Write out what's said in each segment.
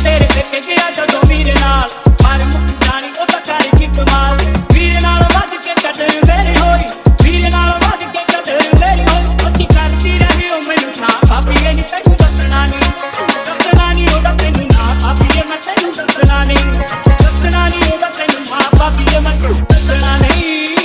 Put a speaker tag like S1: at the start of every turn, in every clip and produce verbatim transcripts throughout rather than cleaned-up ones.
S1: तेरे पेके गया जदों वीर नाल मार मुक्की जानी ओ तां कर की कमाल वीर नाल वज के कदर मेरी होई वीर नाल वज के कदर मेरी होई अच्छी करती रही ओ मैनू ना भाभी ये नी तैनू दसना नी दसना नी ओदा तैनू ना भाभी ये मैं तैनू दसना नी दसना नी ओदा तैनू ना भाभी ये मैं दसना नहीं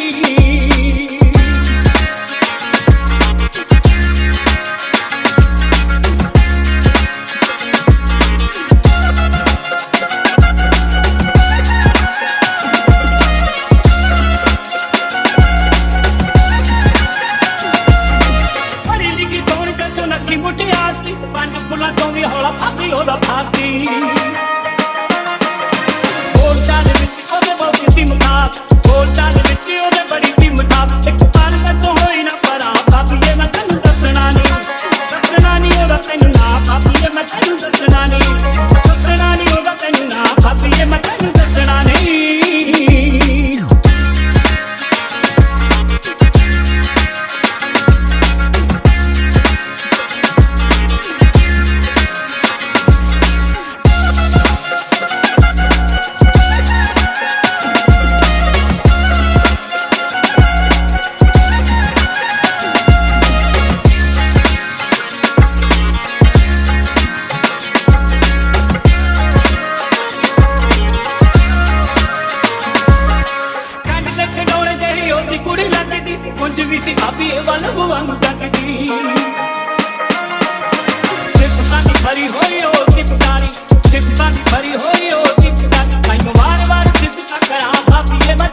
S1: भरी होई ओ सिपकारी सिपकारी भरी होई ओ सिपकारी मैं वार वार सिपका करा भाभी ये